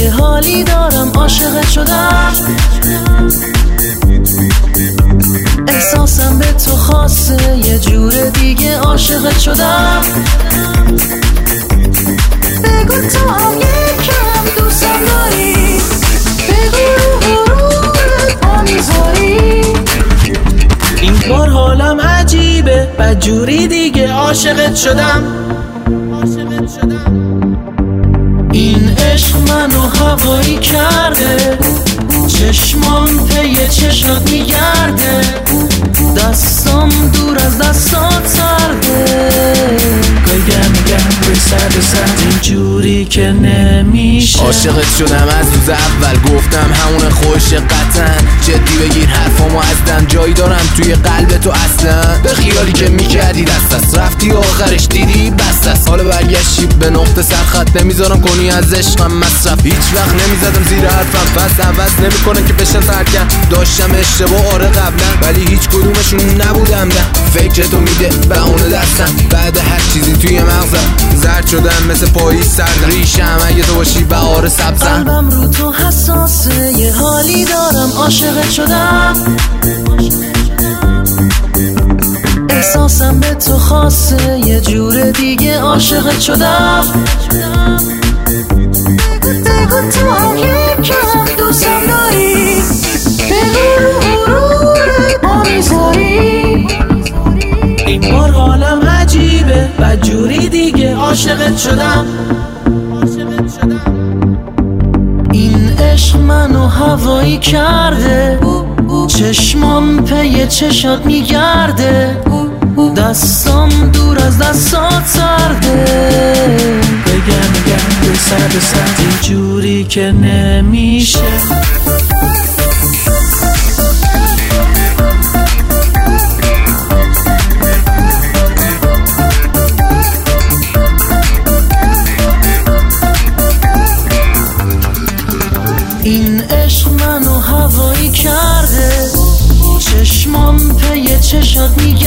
یه حالی دارم عاشقت شدم، احساسم به تو خاصه یه جور دیگه عاشقت شدم. بگو تو هم یکم دوستم داری، بگو رو پا میذاری. این بار حالم عجیبه بدجوری دیگه عاشقت شدم. این عشق منو هوایی کرده، چشمام پی چشات میگرده، دستام دور از دستات سرده. میگم به سر اینجوری که نمیشه. عاشقت شدم از روز اول، گفتم همون خوش قطعا. جدی بگیر حرفامو ازدن، جایی دارم توی قلب تو اصلا. به خیالی که میکردی دست رفتی آخرش دیدی بست است. حالا برگشتی به نقطه سرخط، نمیذارم کنی از عشقم مصرف. هیچ وقت نمیزدم زیر حرفم، پس عوض نمیکنن که بشن ترکم. داشتم اشتباه آره قبلا، ولی هیچ کدومشون نبودم نه. فکر تو میده بهونه دستم، بعد هر چیزی توی مغزم زرد شدم مثل پاییز سرد. ریشم اگه تو باشی بهار سبزم. قلبم رو تو حساسه یه حالی دارم عاشقت شدم، احساسم به تو خاصه یه جور دیگه عاشقت شدم. بگو تو هم یکم دوستم داری، بگو رو پا میذاری. این بار حالم عجیبه بدجوری دیگه عاشقت شدم. این عشق منو هوایی کرده، چشمام پی چشات میگرده، دستام دور از دستات سرده. میگم به سر اینجوری که نمیشه. این عشق منو هوایی کرده، چشمام پی چشات میگرده،